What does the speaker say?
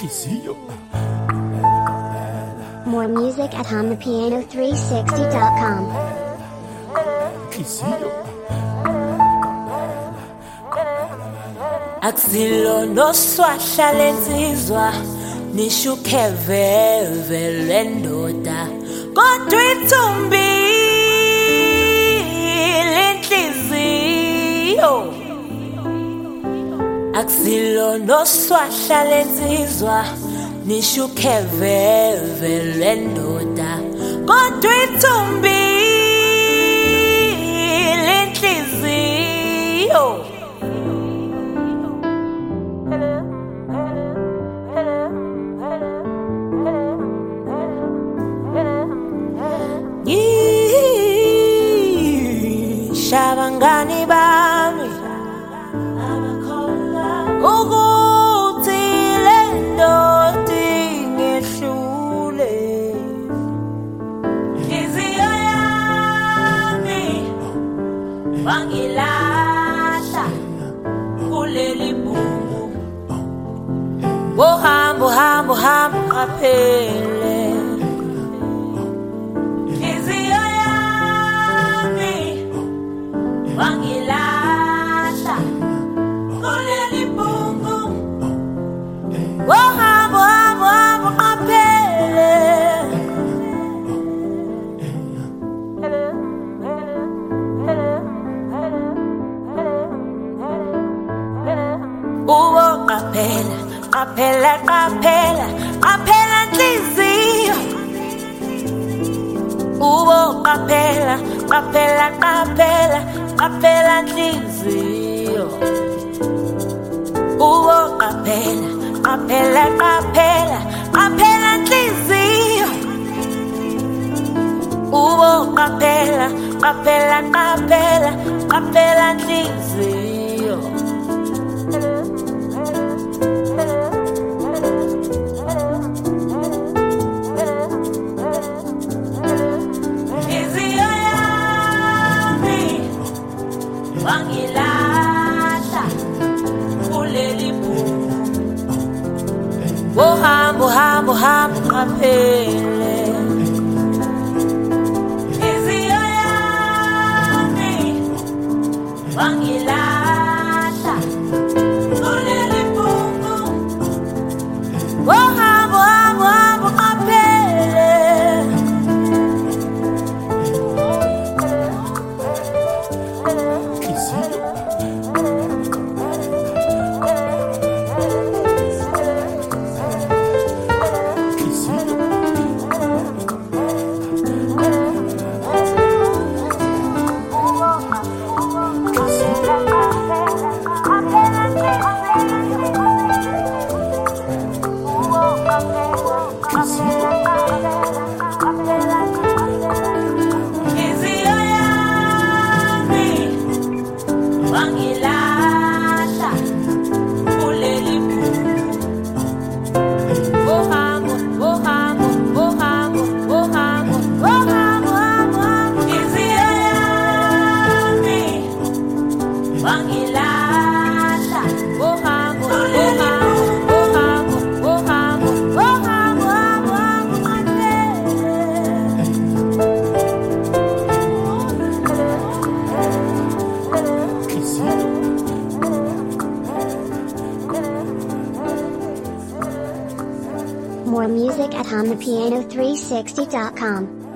More music at HamaPiano360.com. Aksilo no swasha lensizwa nishuke veve lendoda kodwa ithumbi lenhliziyo. Aksilo no swasha lensizwa nishuke veve lendoda kodwa ithumbi lenhliziyo. Shabangani bami ukuthi lendoda ingehlule inhliziyo yami wangilahla kuleli bhuku wohambo qaphele. Wangilahla kuleli bhuku wohambo qaphele. Uwo qaphela nhliziyo. Uwo qaphela nhliziyo. Uwo qaphela nhliziyo. Uwo qaphela nhliziyo. Wangilahla kuleli bhuku wohambo qaphele. Inhliziyo yami wangilahla kuleli bhuku wohambo qaphele. More music at HamaPiano360.com.